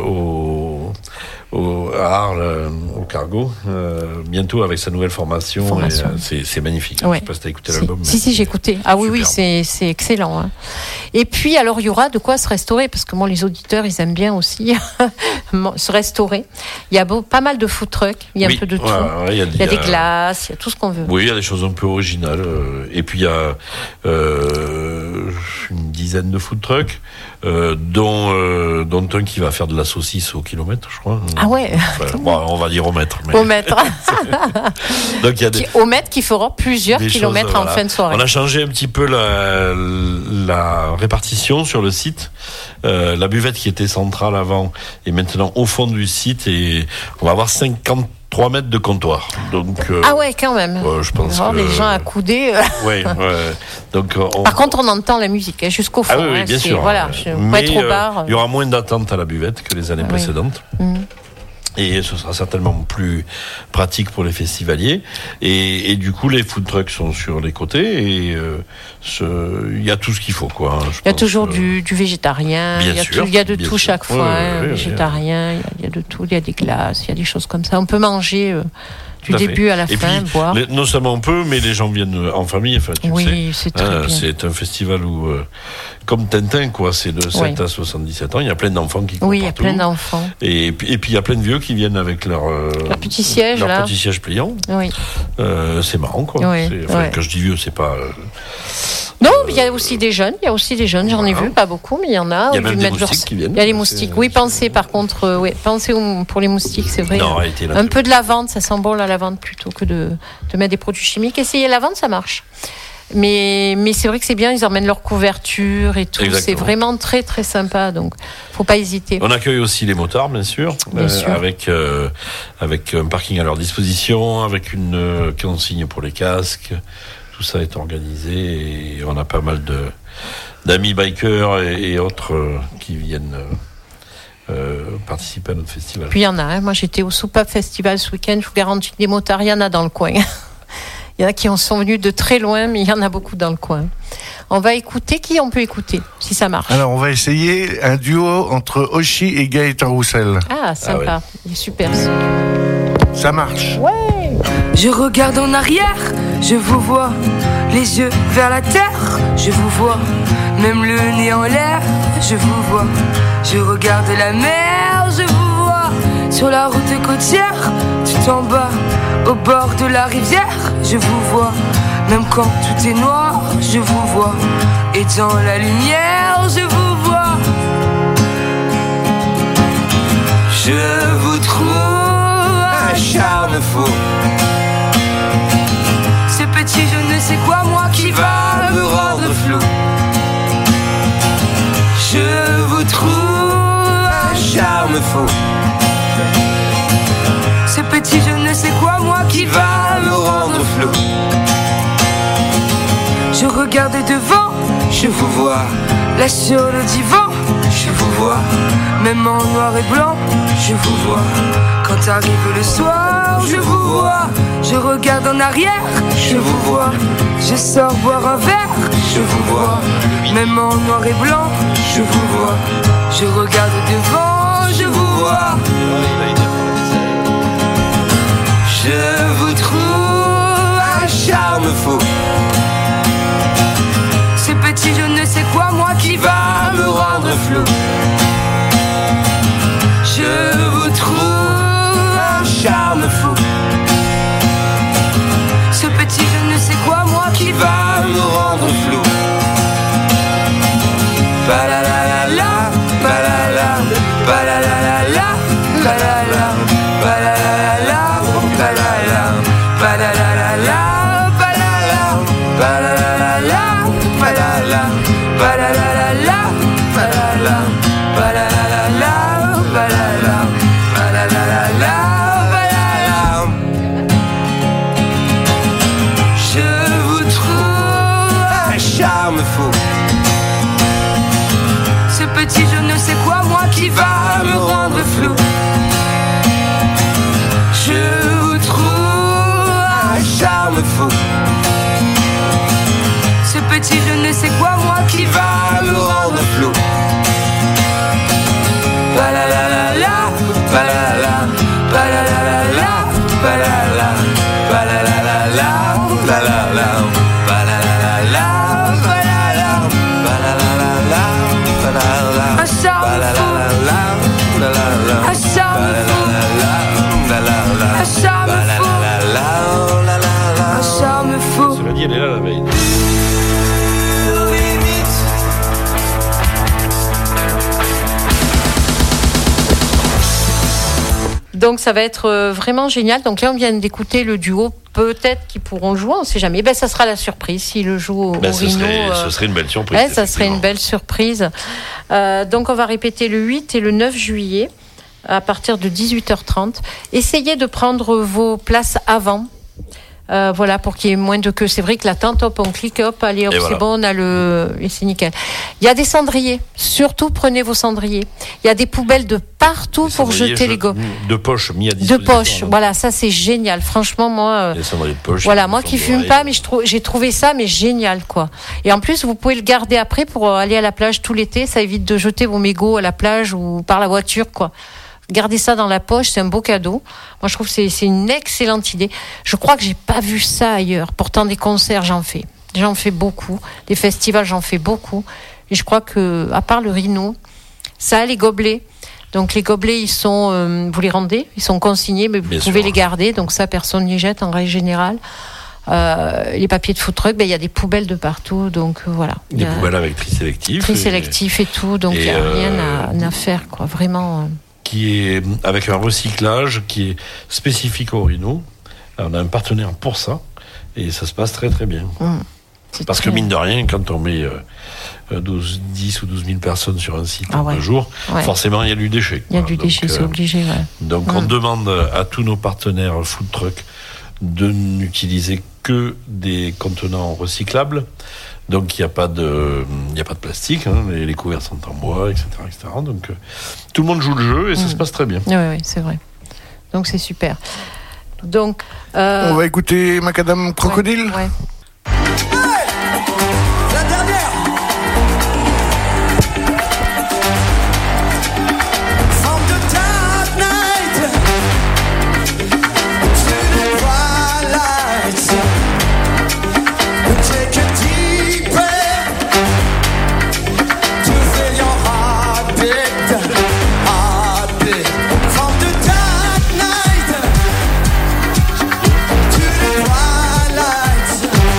à Arles, au Cargo, bientôt avec sa nouvelle formation. Et, c'est magnifique. Ouais. Je sais pas si tu as écouté l'album. Si, j'ai écouté. Ah oui, c'est excellent. Hein. Et puis, alors, il y aura de quoi se restaurer, parce que les auditeurs, ils aiment bien aussi se restaurer. Il y a pas mal de food trucks, il y a un peu de tout. Il y a des glaces, il y a tout ce qu'on veut. Oui, il y a des choses un peu originales. Et puis, il y a une dizaine de food trucks, dont un qui va faire de la saucisse au kilomètre, je crois. Ah ouais. On va dire au mètre. Au mètre. Donc, il y a au mètre qui fera plusieurs kilomètres en fin de soirée. On a changé un petit peu la répartition sur le site. La buvette qui était centrale avant est maintenant au fond du site, et on va avoir 53 mètres de comptoir. Donc, ah ouais, quand même. Je pense que les gens accoudés. Ouais. Donc, par contre, on entend la musique jusqu'au fond. Ah oui, bien sûr. Voilà, mais être au bar. Il y aura moins d'attente à la buvette que les années précédentes. Et ce sera certainement plus pratique pour les festivaliers. Et du coup, les food trucks sont sur les côtés, et il y a tout ce qu'il faut, quoi. Il y a toujours du végétarien. Il y a de tout chaque fois. Végétarien, il y a de tout. Il y a des glaces, il y a des choses comme ça. On peut manger du début à la fin, boire. Non seulement on peut, mais les gens viennent en famille. Enfin, tu sais, c'est très bien. C'est un festival où, comme Tintin, quoi, c'est de 7 à 77 ans. Il y a plein d'enfants qui courent partout. Il y a plein d'enfants. Et puis il y a plein de vieux qui viennent avec leur petit siège, petit siège pliant. Oui. C'est marrant, quoi. Quand je dis vieux, c'est pas Non, mais il y a aussi des jeunes. J'en ai vu, pas beaucoup, mais il y en a. Il y a même des moustiques qui viennent. Il y a les moustiques. Oui, pensez par contre, pensez pour les moustiques, c'est vrai. Non, un peu de lavande, ça sent bon la lavande plutôt que de mettre des produits chimiques. Essayez la lavande, ça marche. Mais c'est vrai que c'est bien, ils emmènent leur couverture et tout. Exactement. C'est vraiment très très sympa, donc faut pas hésiter. On accueille aussi les motards, bien sûr. Avec un parking à leur disposition, avec une consigne pour les casques. Tout ça est organisé et on a pas mal d'amis bikers et autres qui viennent participer à notre festival. Puis il y en a, moi j'étais au Soupape Festival ce week-end, je vous garantis que des motards, il y en a dans le coin. Il y en a qui en sont venus de très loin, mais il y en a beaucoup dans le coin. On va écouter on peut écouter, si ça marche. Alors, on va essayer un duo entre Oshi et Gaëtan Roussel. Ah, sympa. Il est super. Ça marche. Ouais. Je regarde en arrière, je vous vois, les yeux vers la terre, je vous vois, même le nez en l'air, je vous vois. Je regarde la mer, je vous vois, sur la route côtière, tout en bas, au bord de la rivière, je vous vois. Même quand tout est noir, je vous vois. Et dans la lumière, je vous vois. Je vous trouve un charme fou. Ce petit je ne sais quoi, moi qui va me rendre flou. Je vous trouve un charme fou. Ce petit je ne sais quoi, moi qui va me rendre flou. Je regarde devant, je vous vois. Là sur le divan, je vous vois. Même en noir et blanc, je vous vois. Quand arrive le soir, je vous vois. Je regarde en arrière, je vous vois. Je sors boire un verre, je vous vois. Même en noir et blanc, je vous vois. Je regarde devant, je vous vois. Je vous trouve un charme fou. Ce petit je ne sais quoi, moi qui va me rendre flou. Je vous trouve un charme fou. Ce petit je ne sais quoi, moi qui va me rendre flou. Ba la la la la, ba la la, ba la la la la, ba la la, ba la la la, ba la la, ba la la la la, ba la la, ba la la la la, ba la la, ba la la la la, ba la la, ba la la la la, ba la la, ba la la la la, ba la la. Je vous trouve un charme fou. Ce petit je ne sais quoi, moi qui va me rendre flou. Je vous trouve un charme fou. Ce petit je ne sais quoi, moi qui va me rendre flou. Ba la la la la, ba la la, ba la la la la, ba la la, ba la la la la, ba la la, ba la la la la, ba la la, ba la la la la, ba la la, un charme fou, un charme fou, un charme fou, un charme fou. Cela dit, elle est là la veille. Donc ça va être vraiment génial. Donc là on vient d'écouter le duo. Peut-être qu'ils pourront le jouer, on ne sait jamais. Ça sera la surprise s'ils le jouent au Rhino. Ce serait une belle surprise. Ça serait une belle surprise. Donc on va répéter le 8 et le 9 juillet à partir de 18h30. Essayez de prendre vos places avant. Voilà, pour qu'il y ait moins de queue. C'est vrai que la tente, hop, on clique, hop, allez, hop, c'est voilà. Bon, on a et c'est nickel. Il y a des cendriers. Surtout, prenez vos cendriers. Il y a des poubelles de partout pour jeter les gommes. De poche, mis à disposition. De poche, voilà, ça c'est génial. Franchement, moi, les cendriers de poche. Voilà, moi qui fume pas, mais j'ai trouvé ça, mais génial, quoi. Et en plus, vous pouvez le garder après pour aller à la plage tout l'été. Ça évite de jeter vos mégots à la plage ou par la voiture, quoi. Gardez ça dans la poche, c'est un beau cadeau. Moi, je trouve que c'est une excellente idée. Je crois que j'ai pas vu ça ailleurs. Pourtant, des concerts, j'en fais beaucoup. Des festivals, j'en fais beaucoup. Et je crois que, à part le Rhino, ça a les gobelets. Donc, les gobelets, ils sont, vous les rendez, ils sont consignés, mais vous pouvez les garder. Donc, ça, personne n'y jette en règle générale. les papiers de food truck, il y a des poubelles de partout, donc voilà. Des poubelles avec tri sélectif. Tri sélectif et tout, donc il n'y a rien à faire, quoi, vraiment. Qui est avec un recyclage qui est spécifique au Rhino. On a un partenaire pour ça, et ça se passe très très bien. Parce que mine de rien, quand on met 10 ou 12 000 personnes sur un site un jour, forcément il y a du déchet. Il y a du déchet, c'est obligé. Ouais. Donc on demande à tous nos partenaires food truck de n'utiliser que des contenants recyclables. Donc il n'y a pas de plastique, les couverts sont en bois, etc. Donc tout le monde joue le jeu et ça se passe très bien. Oui, c'est vrai. Donc c'est super. Donc on va écouter Macadam Crocodile. Ouais. La dernière. From the dark night to the twilight, take a deep breath to feel your heartbeat. From the dark night to the twilight.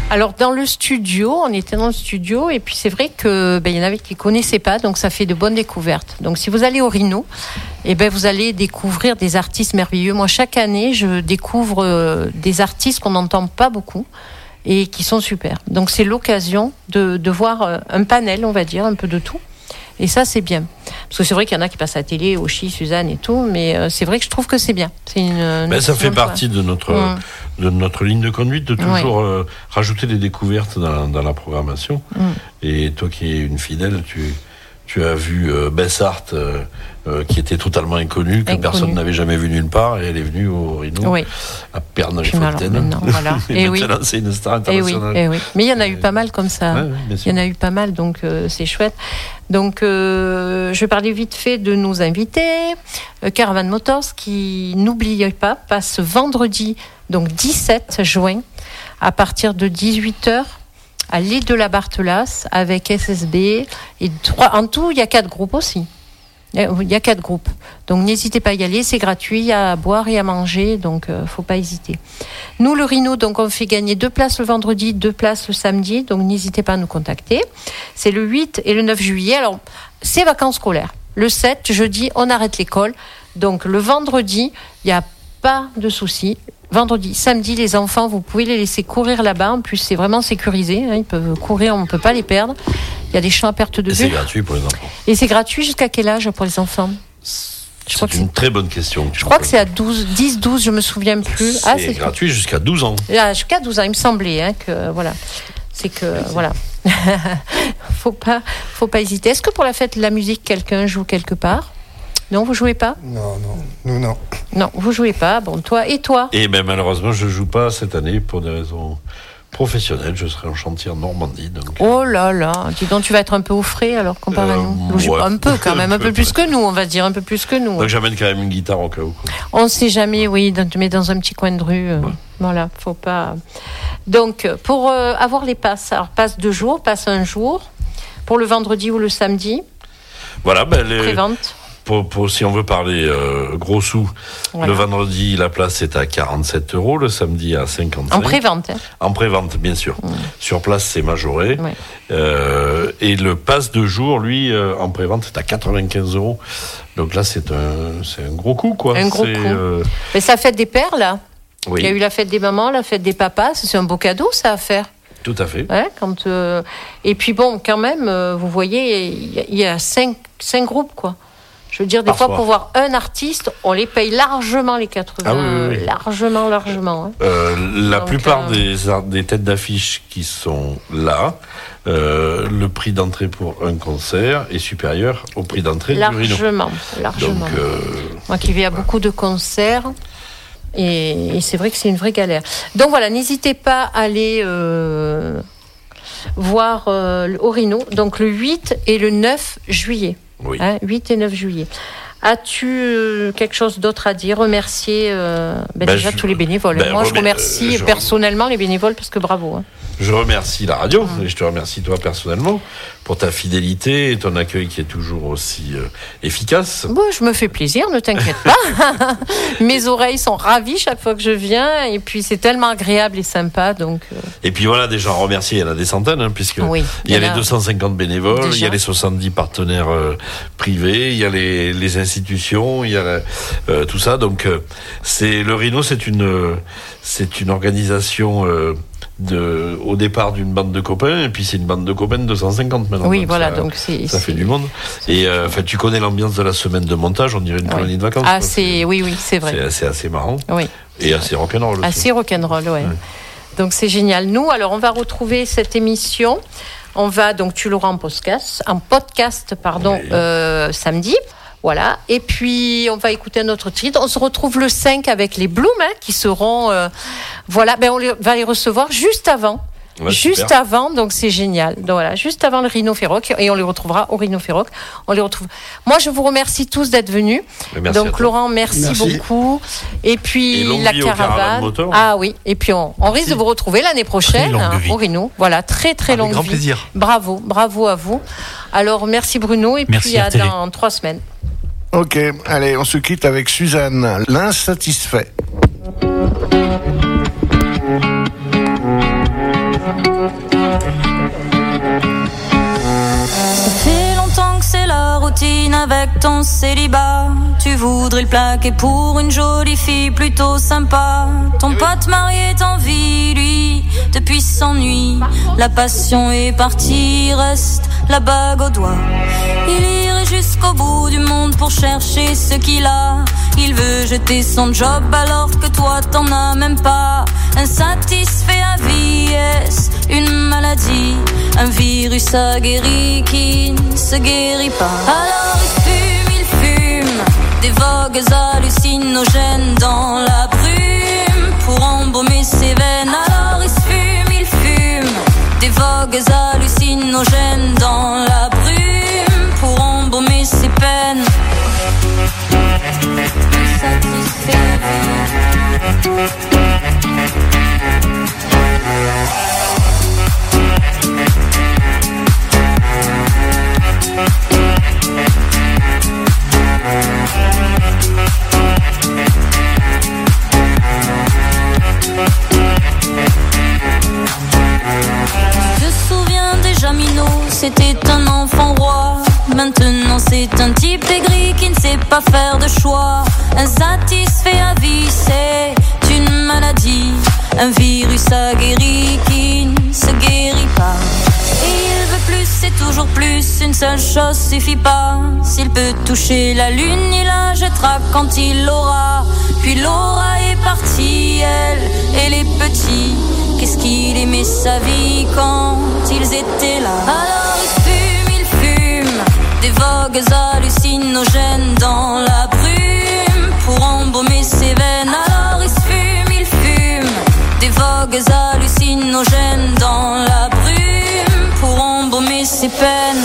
Alors dans le studio, on était dans le studio et puis c'est vrai que il y en avait qui connaissaient pas, donc ça fait de bonnes découvertes. Donc si vous allez au Rhino, vous allez découvrir des artistes merveilleux. Moi chaque année, je découvre des artistes qu'on n'entend pas beaucoup et qui sont super. Donc c'est l'occasion de voir un panel, on va dire, un peu de tout. Et ça, c'est bien. Parce que c'est vrai qu'il y en a qui passent à la télé, Oshi, Suzanne et tout, mais c'est vrai que je trouve que c'est bien. C'est ça fait partie de notre ligne de conduite, de toujours rajouter des découvertes dans la programmation. Et toi qui es une fidèle, tu as vu Bessart, qui était totalement inconnue, que personne n'avait jamais vu nulle part, et elle est venue au Rhino, à Pernod-les-Fontaines. Voilà. Et maintenant, c'est une star internationale. Mais il y en a eu pas mal comme ça. Il y en a eu pas mal, donc c'est chouette. Donc, je vais parler vite fait de nos invités. Caravan Motors, qui, n'oubliez pas, passe vendredi, donc 17 juin, à partir de 18h, à l'île de la Barthelas, avec SSB. En tout, il y a 4 groupes aussi. Il y a 4 groupes. Donc, n'hésitez pas à y aller. C'est gratuit. Il y a à boire et à manger. Donc, faut pas hésiter. Nous, le Rhino, donc, on fait gagner 2 places le vendredi, 2 places le samedi. Donc, n'hésitez pas à nous contacter. C'est le 8 et le 9 juillet. Alors, c'est vacances scolaires. Le 7, jeudi, on arrête l'école. Donc, le vendredi, il n'y a pas de souci. Vendredi, samedi, les enfants, vous pouvez les laisser courir là-bas. En plus, c'est vraiment sécurisé. Ils peuvent courir, on ne peut pas les perdre. Il y a des champs à perte de vue. Et c'est gratuit pour les enfants. Et c'est gratuit jusqu'à quel âge pour les enfants? C'est une très bonne question. Je crois que c'est à 10, 12, je me souviens plus. C'est gratuit jusqu'à 12 ans. Jusqu'à 12 ans, il me semblait que voilà. C'est que voilà. faut pas hésiter. Est-ce que pour la fête de la musique, quelqu'un joue quelque part? Non, vous jouez pas? Non, nous non. Non, vous jouez pas. Bon, toi et toi? Et malheureusement, je joue pas cette année pour des raisons professionnelles. Je serai en chantier en Normandie. Donc... Oh là là, dis donc, tu vas être un peu au frais alors comparé à nous. Un peu quand même, un peu plus que nous, on va dire, un peu plus que nous. Donc j'amène quand même une guitare au cas où. On ne sait jamais, oui, mais dans un petit coin de rue. Voilà, faut pas. Donc pour avoir les passes, alors passe 2 jours, passe 1 jour, pour le vendredi ou le samedi. Voilà, pré-vente. Si on veut parler gros sous, le vendredi, la place est à 47 €, le samedi à 55. En pré-vente. En pré-vente, bien sûr. Sur place, c'est majoré. Et le pass de jour, lui, en pré-vente, est à 95 €. Donc là, c'est un gros coup, quoi. Un gros coup. Mais ça fête des pères, là. Oui. Il y a eu la fête des mamans, la fête des papas. C'est un beau cadeau, ça, à faire. Tout à fait. Et puis bon, quand même, vous voyez, il y a 5 groupes, quoi. Je veux dire, des fois, pour voir un artiste, on les paye largement les 80. Ah oui. Largement. La plupart des têtes d'affiche qui sont là, le prix d'entrée pour un concert est supérieur au prix d'entrée du Rhino. Largement. Donc, moi qui vais à beaucoup de concerts, et c'est vrai que c'est une vraie galère. Donc voilà, n'hésitez pas à aller voir au Rhino, donc le 8 et le 9 juillet. Oui. 8 et 9 juillet. As-tu quelque chose d'autre à dire? Remercier déjà tous les bénévoles. Moi, je remercie personnellement les bénévoles parce que bravo. Je remercie la radio et je te remercie toi personnellement pour ta fidélité et ton accueil qui est toujours aussi efficace. Bon, je me fais plaisir, ne t'inquiète pas. Mes oreilles sont ravies chaque fois que je viens et puis c'est tellement agréable et sympa. Donc, Et puis voilà, des gens à remercier, il y en a des centaines, puisque il y a les 250 bénévoles, il y a les 70 partenaires privés, il y a les institutions, il y a tout ça. Donc le Rhino, c'est une organisation au départ d'une bande de copains, et puis c'est une bande de copains de 250 maintenant. Oui, donc voilà, ça fait du monde. Et tu connais l'ambiance de la semaine de montage, on dirait une colonie de vacances. Ah, oui, c'est vrai. C'est assez marrant. Oui. Et assez rock'n'roll. Assez rock'n'roll, ouais. Donc c'est génial. Nous, alors on va retrouver cette émission. On va, donc tu l'auras en podcast, samedi. Voilà. Et puis, on va écouter un autre titre. On se retrouve le 5 avec les Blooms, qui seront... on va les recevoir juste avant. Ouais, juste super. avant, donc c'est génial. Donc voilà, juste avant le Rhino Ferroc, et on les retrouvera au Rhino Ferroc. On les retrouve. Moi, je vous remercie tous d'être venus. Merci donc Laurent, merci beaucoup. Et puis la caravane. Ah oui. Et puis on risque de vous retrouver l'année prochaine au Rhino. Voilà, très longue grand vie. plaisir. Bravo à vous. Alors merci Bruno, et merci puis à dans 3 semaines. Ok, allez, on se quitte avec Suzanne, l'insatisfait. ratines avec ton célibat. Tu voudrais le plaquer pour une jolie fille plutôt sympa. Ton pote marié t'envie, lui, depuis s'ennuie. La passion est partie, reste la bague au doigt. Il irait jusqu'au bout du monde pour chercher ce qu'il a. Il veut jeter son job alors que toi t'en as même pas. Insatisfait à vie, est-ce une maladie? Un virus aguerri qui ne se guérit pas. Alors il fume des vogues hallucinogènes dans la brume pour embaumer ses veines. Alors il fume des vogues hallucinogènes dans la brume pour embaumer ses peines. Satisfait à vie. C'était un enfant roi, maintenant c'est un type aigri qui ne sait pas faire de choix. Insatisfait à vie, c'est une maladie, un virus aguerri qui ne se guérit pas. Et il veut plus, c'est toujours plus, une seule chose suffit pas. S'il peut toucher la lune, il la jettera quand il l'aura. Puis Laura est partie, elle et les petits. Qu'est-ce qu'il aimait sa vie quand ils étaient là. Alors il fume des vogues hallucinogènes dans la brume pour embaumer ses veines. Alors il fume des vogues hallucinogènes dans la brume pour embaumer ses peines.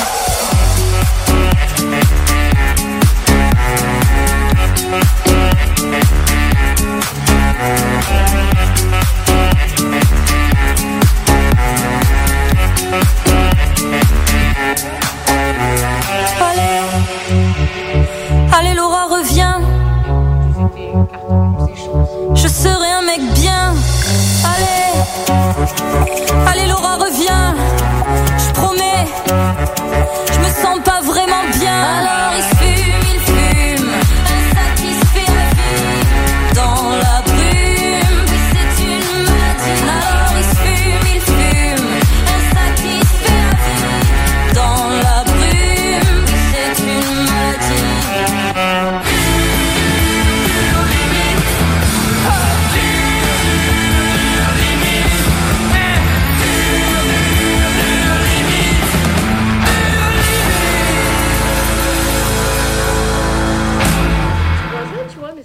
Allez Laura, reviens. Je serai un mec bien. Allez Laura, reviens. Je promets. Je me sens pas